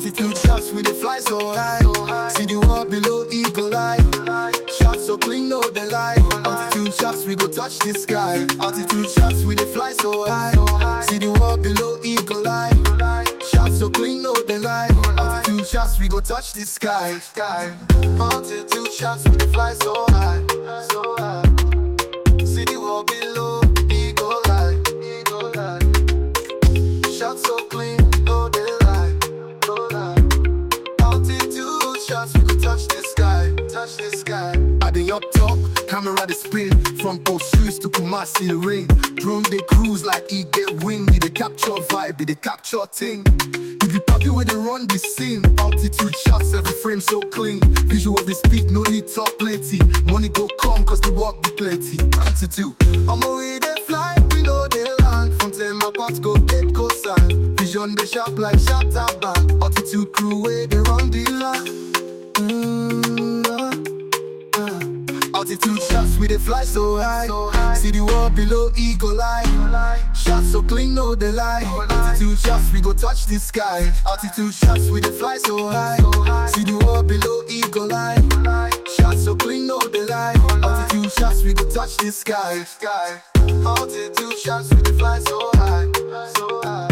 Altitude shots, we dey fly so high. See the world below eagle eye. Shots so clean, no they lie. Altitude shots, we go touch the sky. Altitude shots, we dey fly so high. See the world below eagle eye. Shots so clean, no they lie. Altitude shots, we go touch the sky. Altitude shots, we dey fly so high. See the world below eagle eye. Shots so clean, no they lie. Altitude shots, we go touch the sky. Touch the sky. At the up top, camera they spin. From Oshus to Kumasi the ring. Drone they cruise like he get wind. They capture vibe, they capture thing. If you copy where they run the scene. Altitude shots, every frame so clean. Visual they speak, no need talk plenty. Money go come cause the work be plenty. Altitude, I'm away they fly, we know they land. From them apart go get cosign. Vision they sharp like shatter band. Altitude crew where they run the line. Altitude shots, we dey fly so high. See the world below eagle eye. Shots so clean, no they lie. Altitude shots, we go touch the sky. Altitude shots, we dey fly so high. See the world below eagle eye. Shots so clean, no they lie. Altitude shots, we go touch the sky. Altitude shots, we dey fly so high.